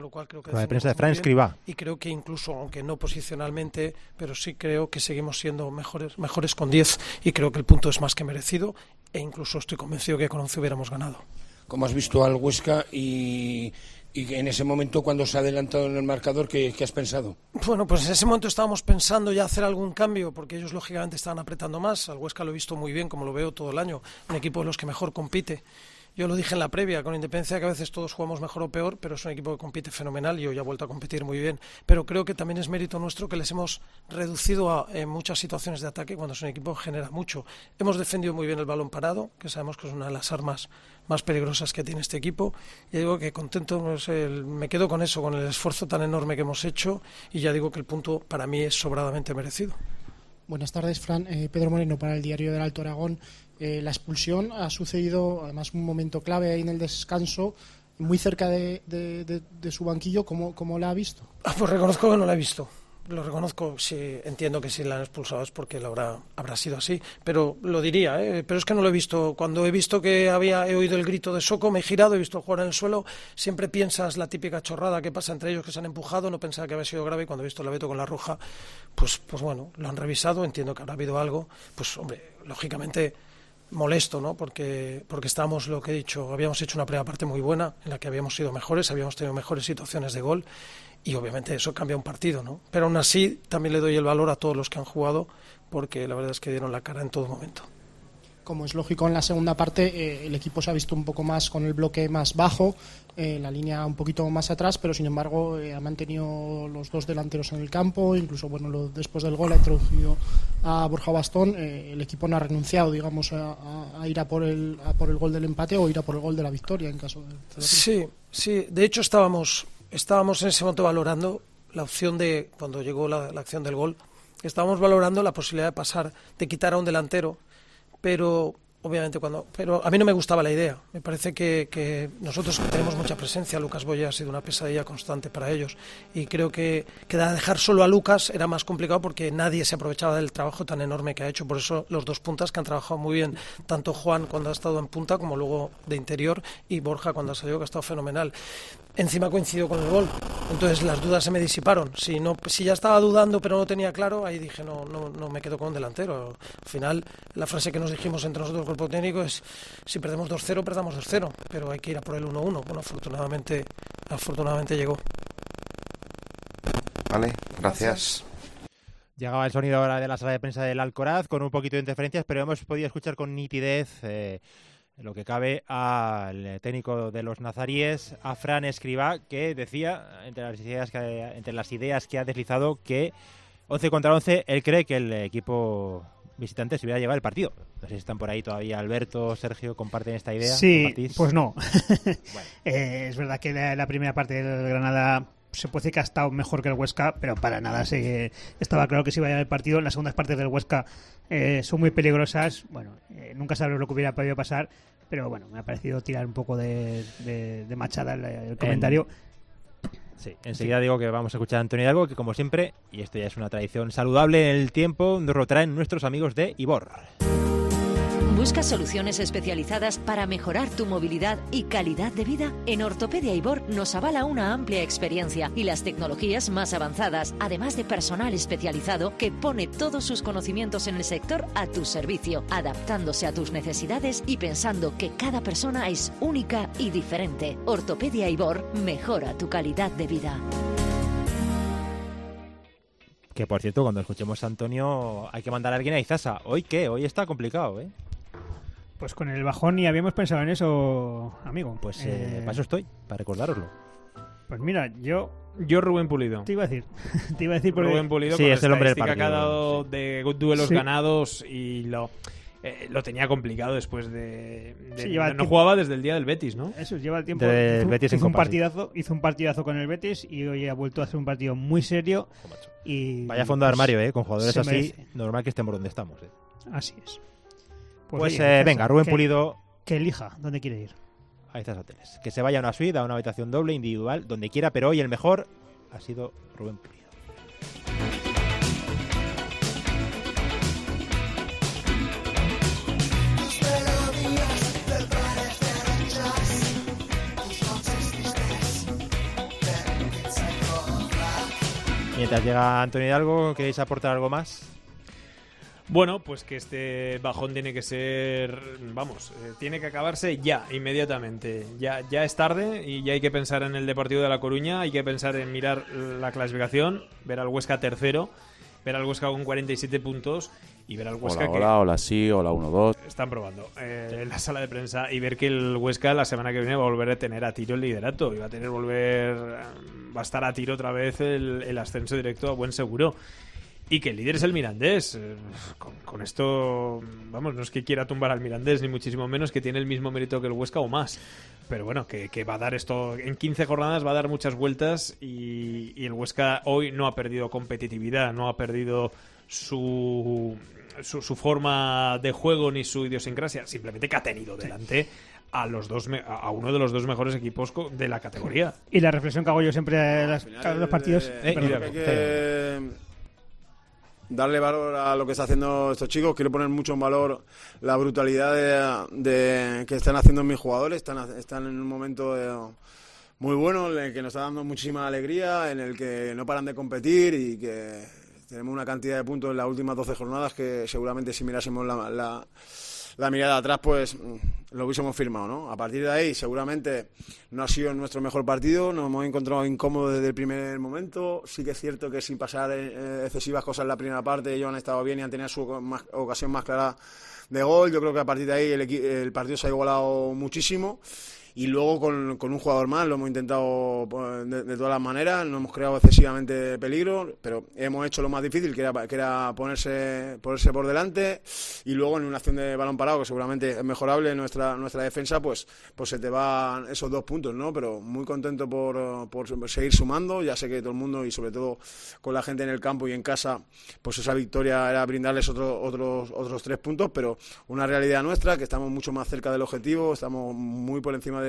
Lo cual creo que la prensa de Fran Escribá. Y creo que incluso, aunque no posicionalmente, pero sí creo que seguimos siendo mejores con 10 y creo que el punto es más que merecido e incluso estoy convencido que con 11 hubiéramos ganado. ¿Cómo has visto al Huesca y en ese momento cuando se ha adelantado en el marcador, qué has pensado? Bueno, pues en ese momento estábamos pensando ya hacer algún cambio porque ellos lógicamente estaban apretando más. Al Huesca lo he visto muy bien, como lo veo todo el año, un equipo de los que mejor compite. Yo lo dije en la previa, con independencia de que a veces todos jugamos mejor o peor, pero es un equipo que compite fenomenal y hoy ha vuelto a competir muy bien. Pero creo que también es mérito nuestro que les hemos reducido en muchas situaciones de ataque cuando es un equipo que genera mucho. Hemos defendido muy bien el balón parado, que sabemos que es una de las armas más peligrosas que tiene este equipo. Y digo que contento, me quedo con eso, con el esfuerzo tan enorme que hemos hecho y ya digo que el punto para mí es sobradamente merecido. Buenas tardes, Fran. Pedro Moreno para el Diario del Alto Aragón. La expulsión ha sucedido, además, un momento clave ahí en el descanso, muy cerca de su banquillo. ¿Cómo la ha visto? Pues reconozco que no la he visto. Lo reconozco, sí, entiendo que si la han expulsado es porque habrá sido así, pero lo diría, pero es que no lo he visto. Cuando he visto que he oído el grito de Soko, me he girado, he visto el jugador en el suelo, siempre piensas la típica chorrada que pasa entre ellos que se han empujado, no pensaba que había sido grave y cuando he visto el Abeto con la roja, pues bueno, lo han revisado, entiendo que habrá habido algo, pues hombre, lógicamente molesto, ¿no? Porque estábamos, lo que he dicho, habíamos hecho una primera parte muy buena en la que habíamos sido mejores, habíamos tenido mejores situaciones de gol y obviamente eso cambia un partido, ¿no? Pero aún así también le doy el valor a todos los que han jugado porque la verdad es que dieron la cara en todo momento. Como es lógico, en la segunda parte el equipo se ha visto un poco más con el bloque más bajo, la línea un poquito más atrás, pero sin embargo ha mantenido los dos delanteros en el campo, incluso después del gol ha introducido a Borja Bastón. El equipo no ha renunciado, digamos, a ir a por el gol del empate o ir a por el gol de la victoria en caso de... Sí, de hecho estábamos en ese momento valorando la opción de, cuando llegó la acción del gol, estábamos valorando la posibilidad de pasar, de quitar a un delantero, pero obviamente pero a mí no me gustaba la idea. Me parece que nosotros tenemos mucha presencia. Lucas Boye ha sido una pesadilla constante para ellos y creo que dejar solo a Lucas era más complicado porque nadie se aprovechaba del trabajo tan enorme que ha hecho. Por eso los dos puntas que han trabajado muy bien, tanto Juan cuando ha estado en punta como luego de interior y Borja cuando ha salido, que ha estado fenomenal. Encima coincidió con el gol, entonces las dudas se me disiparon. Si ya estaba dudando pero no tenía claro, ahí dije no me quedo con un delantero. Al final la frase que nos dijimos entre nosotros el cuerpo técnico es: si perdemos 2-0, perdamos 2-0, pero hay que ir a por el 1-1. Bueno, afortunadamente llegó. Vale, gracias. Llegaba el sonido ahora de la sala de prensa del Alcoraz con un poquito de interferencias, pero hemos podido escuchar con nitidez lo que cabe al técnico de los nazaríes, a Fran Escribá, que decía, entre las ideas que ha deslizado, que 11 contra 11, él cree que el equipo visitante se hubiera llevado el partido. No sé si están por ahí todavía Alberto, Sergio, ¿comparten esta idea? Sí, ¿compartís? pues no. Bueno. Es verdad que la primera parte del Granada se puede decir que ha estado mejor que el Huesca, pero para nada estaba claro que se iba a llevar el partido. Las segundas partes del Huesca son muy peligrosas. Bueno, nunca sabes lo que hubiera podido pasar, pero bueno, me ha parecido tirar un poco de machada el comentario. Sí, enseguida digo que vamos a escuchar a Antonio Hidalgo, que como siempre, y esto ya es una tradición saludable en el tiempo, nos lo traen nuestros amigos de Ibor. ¿Buscas soluciones especializadas para mejorar tu movilidad y calidad de vida? En Ortopedia Ibor nos avala una amplia experiencia y las tecnologías más avanzadas, además de personal especializado que pone todos sus conocimientos en el sector a tu servicio, adaptándose a tus necesidades y pensando que cada persona es única y diferente. Ortopedia Ibor mejora tu calidad de vida. Que por cierto, cuando escuchemos a Antonio hay que mandar a alguien a Izasa. ¿Hoy qué? Hoy está complicado, ¿eh? Pues con el bajón ni habíamos pensado en eso, amigo. Pues para eso estoy, para recordároslo. Pues mira, yo Rubén Pulido. Te iba a decir porque... Rubén Pulido, sí, con es la el hombre del estadística que ha dado sí. de duelos ganados y lo tenía complicado después de no jugaba desde el día del Betis, ¿no? Eso, lleva el tiempo. Hizo un partidazo con el Betis y hoy ha vuelto a hacer un partido muy serio. Y vaya fondo de armario, con jugadores así, merece. normal que estemos donde estamos. Así es. Pues venga, Rubén Pulido. Que elija dónde quiere ir. A estas hoteles. Que se vaya a una suite, a una habitación doble, individual, donde quiera, pero hoy el mejor ha sido Rubén Pulido. Mientras llega Antonio Hidalgo, ¿queréis aportar algo más? Bueno, pues que este bajón tiene que ser, tiene que acabarse ya, inmediatamente. Ya es tarde y ya hay que pensar en el Deportivo de La Coruña, hay que pensar en mirar la clasificación, ver al Huesca tercero, ver al Huesca con 47 puntos y ver al Huesca hola, sí, hola 1-2. Están probando en la sala de prensa y ver que el Huesca la semana que viene va a volver a tener a tiro el liderato y va a estar a tiro otra vez el ascenso directo a buen seguro. Y que el líder es el Mirandés. Con esto, no es que quiera tumbar al Mirandés, ni muchísimo menos, que tiene el mismo mérito que el Huesca o más. Pero bueno, que va a dar esto, en 15 jornadas va a dar muchas vueltas y el Huesca hoy no ha perdido competitividad, no ha perdido su forma de juego ni su idiosincrasia, simplemente que ha tenido delante a uno de los dos mejores equipos de la categoría. Y la reflexión que hago yo siempre a los partidos... Darle valor a lo que están haciendo estos chicos. Quiero poner mucho en valor la brutalidad de que están haciendo mis jugadores. Están en un momento muy bueno, en el que nos está dando muchísima alegría, en el que no paran de competir y que tenemos una cantidad de puntos en las últimas 12 jornadas que seguramente si mirásemos la mirada atrás, pues lo hubiésemos firmado, ¿no? A partir de ahí, seguramente no ha sido nuestro mejor partido, nos hemos encontrado incómodos desde el primer momento. Sí que es cierto que sin pasar excesivas cosas en la primera parte, ellos han estado bien y han tenido su ocasión más clara de gol. Yo creo que a partir de ahí el partido se ha igualado muchísimo. Y luego con un jugador más lo hemos intentado de todas las maneras, no hemos creado excesivamente peligro, pero hemos hecho lo más difícil, que era ponerse por delante, y luego en una acción de balón parado, que seguramente es mejorable nuestra defensa, pues se te van esos 2 puntos, ¿no? Pero muy contento por seguir sumando. Ya sé que todo el mundo, y sobre todo con la gente en el campo y en casa, pues esa victoria era brindarles otros 3 puntos, pero una realidad nuestra, que estamos mucho más cerca del objetivo, estamos muy por encima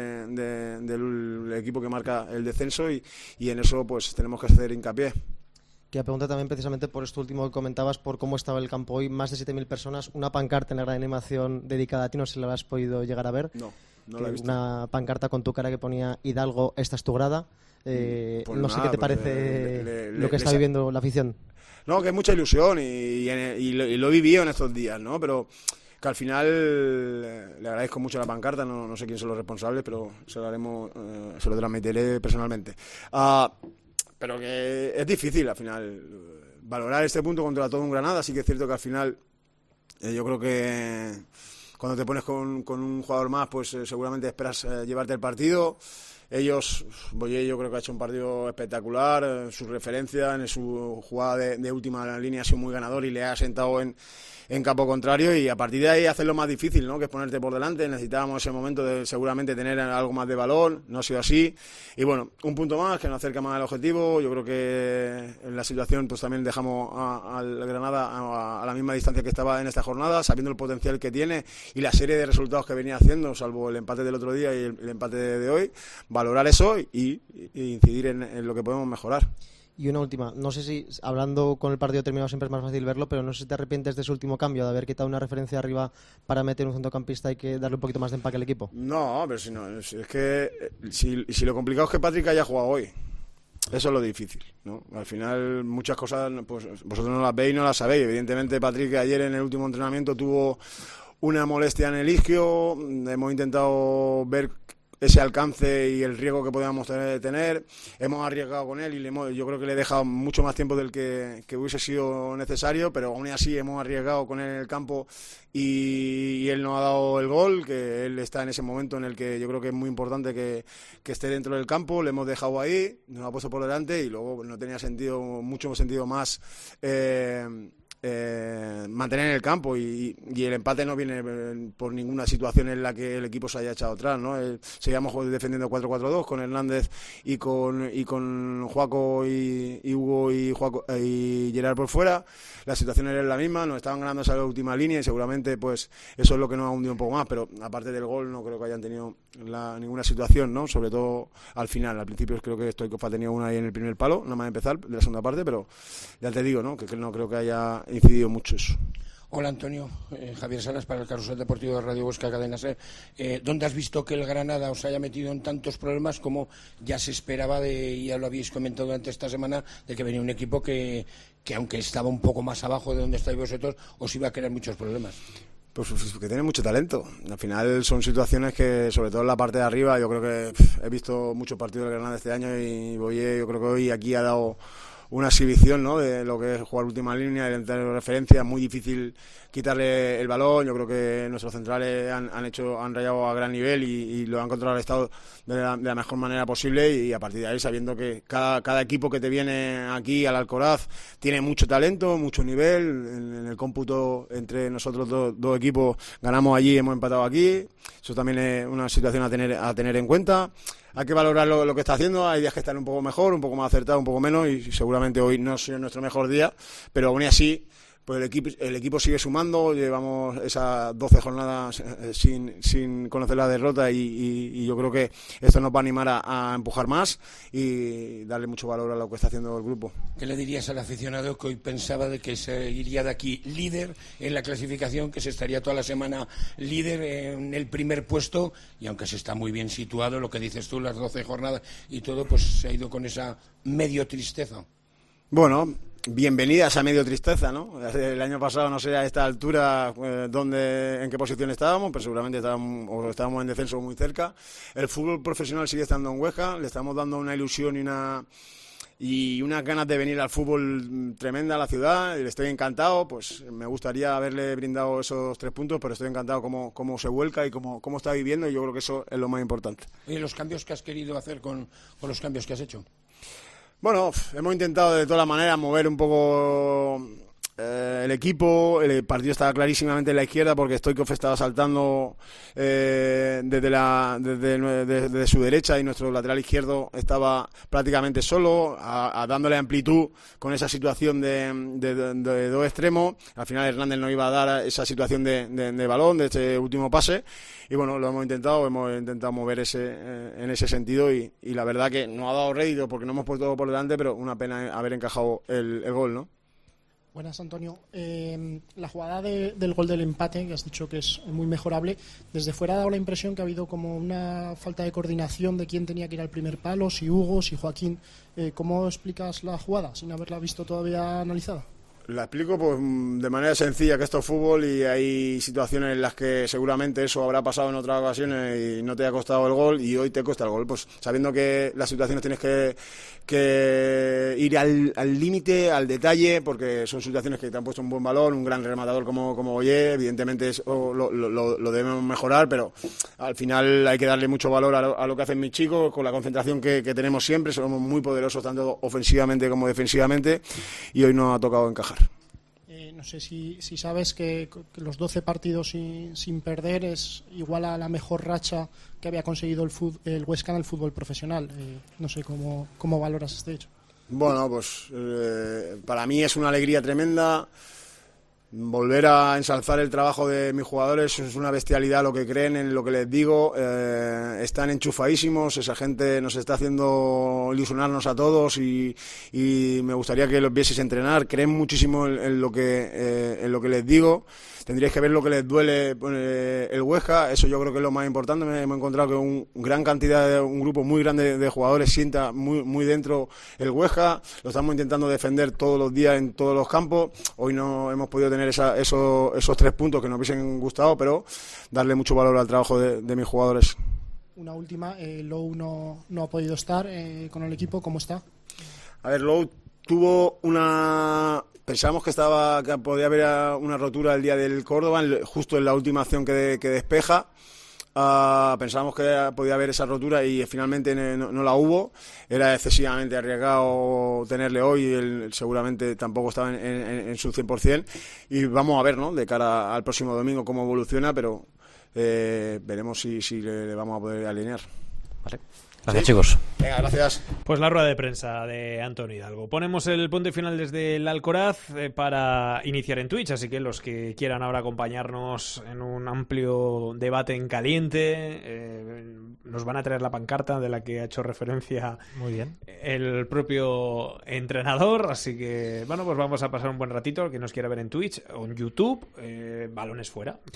del equipo que marca el descenso y en eso pues tenemos que hacer hincapié. Quería preguntar también precisamente por esto último que comentabas, por cómo estaba el campo hoy, más de 7.000 personas, una pancarta en la gran animación dedicada a ti, no sé si la has podido llegar a ver. No la he visto. Una pancarta con tu cara que ponía Hidalgo, esta es tu grada. Pues no sé qué te parece lo que está viviendo la afición. No, que es mucha ilusión y lo he vivido en estos días, ¿no? Pero que al final le agradezco mucho la pancarta, no sé quién son los responsables, pero se lo transmitiré personalmente. Pero que es difícil al final valorar este punto contra todo un Granada. Sí que es cierto que al final yo creo que cuando te pones con un jugador más, pues seguramente esperas llevarte el partido. Boye, yo creo que ha hecho un partido espectacular, su referencia en su jugada de última línea ha sido muy ganador y le ha sentado en campo contrario, y a partir de ahí hacer lo más difícil, ¿no? Que es ponerte por delante. Necesitábamos ese momento de seguramente tener algo más de balón, no ha sido así, y bueno, un punto más que nos acerca más al objetivo. Yo creo que en la situación pues también dejamos al Granada a la misma distancia que estaba en esta jornada, sabiendo el potencial que tiene y la serie de resultados que venía haciendo, salvo el empate del otro día y el empate de hoy. Valorar eso y incidir en lo que podemos mejorar. Y una última, no sé si, hablando con el partido terminado siempre es más fácil verlo, pero no sé si te arrepientes de ese último cambio, de haber quitado una referencia arriba para meter un centrocampista y que darle un poquito más de empaque al equipo. No, pero es que si lo complicado es que Patrick haya jugado hoy. Eso es lo difícil, ¿no? Al final muchas cosas pues vosotros no las veis y no las sabéis. Evidentemente Patrick ayer en el último entrenamiento tuvo una molestia en el isquio, hemos intentado ver ese alcance y el riesgo que podíamos tener, hemos arriesgado con él y yo creo que le he dejado mucho más tiempo del que hubiese sido necesario, pero aún así hemos arriesgado con él en el campo y él no ha dado el gol, que él está en ese momento en el que yo creo que es muy importante que esté dentro del campo. Le hemos dejado ahí, nos ha puesto por delante y luego no tenía mucho sentido más mantener en el campo y el empate no viene por ninguna situación en la que el equipo se haya echado atrás, ¿no? Seguíamos defendiendo 4-4-2 con Hernández y con Juaco y Hugo y Gerard por fuera. La situación era la misma, nos estaban ganando esa última línea y seguramente pues eso es lo que nos ha hundido un poco más, pero aparte del gol no creo que hayan tenido ninguna situación, ¿no? Sobre todo al final. Al principio creo que Stoichkov ha tenido una ahí en el primer palo, nada más empezar de la segunda parte, pero ya te digo, ¿no? Que no creo que haya incidido mucho eso. Hola Antonio, Javier Salas para el Carrusel Deportivo de Radio Huesca Cadena SER. ¿Dónde has visto que el Granada os haya metido en tantos problemas como ya se esperaba, ya lo habéis comentado durante esta semana, de que venía un equipo que aunque estaba un poco más abajo de donde estáis vosotros, os iba a crear muchos problemas? Pues que tiene mucho talento. Al final son situaciones que, sobre todo en la parte de arriba, yo creo que he visto muchos partidos del Granada este año y yo creo que hoy aquí ha dado una exhibición, ¿no?, de lo que es jugar última línea, el entrar en referencia, muy difícil quitarle el balón. Yo creo que nuestros centrales han rayado a gran nivel y lo han controlado el estado de la mejor manera posible, y a partir de ahí, sabiendo que cada equipo que te viene aquí al Alcoraz tiene mucho talento, mucho nivel. En el cómputo entre nosotros dos equipos ganamos allí, hemos empatado aquí. Eso también es una situación a tener en cuenta. Hay que valorar lo que está haciendo. Hay días que están un poco mejor, un poco más acertados, un poco menos, y seguramente hoy no ha sido nuestro mejor día, pero aún así pues el equipo sigue sumando. Llevamos esas 12 jornadas sin conocer la derrota, y yo creo que esto nos va a animar a empujar más y darle mucho valor a lo que está haciendo el grupo. ¿Qué le dirías al aficionado que hoy pensaba de que se iría de aquí líder en la clasificación, que se estaría toda la semana líder en el primer puesto, y aunque se está muy bien situado, lo que dices tú, las 12 jornadas y todo, pues se ha ido con esa medio tristeza? Bueno, bienvenida a esa medio tristeza, ¿no? El año pasado, no sé a esta altura en qué posición estábamos, pero seguramente estábamos en descenso muy cerca. El fútbol profesional sigue estando en Huesca, le estamos dando una ilusión y unas ganas de venir al fútbol tremenda a la ciudad, y estoy encantado. Pues me gustaría haberle brindado esos 3 puntos, pero estoy encantado cómo se vuelca y cómo está viviendo, y yo creo que eso es lo más importante. ¿Y los cambios que has querido hacer con los cambios que has hecho? Bueno, hemos intentado de todas las maneras mover un poco el equipo. El partido estaba clarísimamente en la izquierda porque Stoikov estaba saltando desde su derecha, y nuestro lateral izquierdo estaba prácticamente solo, dándole amplitud con esa situación de dos extremos. Al final Hernández nos iba a dar esa situación de balón, de este último pase, y bueno, hemos intentado mover en ese sentido, y la verdad que no ha dado rédito porque no hemos puesto por delante, pero una pena haber encajado el gol, ¿no? Buenas, Antonio. La jugada del gol del empate, que has dicho que es muy mejorable, desde fuera ha dado la impresión que ha habido como una falta de coordinación de quién tenía que ir al primer palo, si Hugo, si Joaquín. ¿Cómo explicas la jugada sin haberla visto todavía analizada? La explico pues de manera sencilla, que esto es fútbol y hay situaciones en las que seguramente eso habrá pasado en otras ocasiones y no te ha costado el gol, y hoy te cuesta el gol. Pues sabiendo que las situaciones tienes que ir al límite, al detalle, porque son situaciones que te han puesto un buen valor, un gran rematador como Oye. Evidentemente lo debemos mejorar, pero al final hay que darle mucho valor a lo que hacen mis chicos, con la concentración que tenemos siempre. Somos muy poderosos tanto ofensivamente como defensivamente, y hoy nos ha tocado encajar. No sé si sabes que los 12 partidos sin perder es igual a la mejor racha que había conseguido el Huesca en el fútbol profesional. No sé cómo valoras este hecho. Bueno, pues para mí es una alegría tremenda. Volver a ensalzar el trabajo de mis jugadores es una bestialidad lo que creen en lo que les digo. Están enchufadísimos, esa gente nos está haciendo ilusionarnos a todos, y me gustaría que los vieseis entrenar. Creen muchísimo en lo que les digo. Tendríais que ver lo que les duele el Huesca. Eso yo creo que es lo más importante. Hemos encontrado que un grupo muy grande de jugadores sienta muy dentro el Huesca. Lo estamos intentando defender todos los días en todos los campos. Hoy no hemos podido tener esos 3 puntos que nos hubiesen gustado, pero darle mucho valor al trabajo de mis jugadores. Una última, Lou no ha podido estar con el equipo. ¿Cómo está? A ver, Lou tuvo pensábamos que podía haber una rotura el día del Córdoba, justo en la última acción que despeja. Pensábamos que podía haber esa rotura y finalmente no la hubo. Era excesivamente arriesgado tenerle hoy, él seguramente tampoco estaba en su 100%, y vamos a ver, ¿no?, de cara al próximo domingo cómo evoluciona, pero veremos si le vamos a poder alinear. Vale. Gracias, chicos. Venga, gracias. Pues la rueda de prensa de Antonio Hidalgo. Ponemos el punto y final desde el Alcoraz para iniciar en Twitch, así que los que quieran ahora acompañarnos en un amplio debate en caliente, nos van a traer la pancarta de la que ha hecho referencia muy bien el propio entrenador, así que bueno, pues vamos a pasar un buen ratito, el que nos quiera ver en Twitch o en YouTube, balones fuera.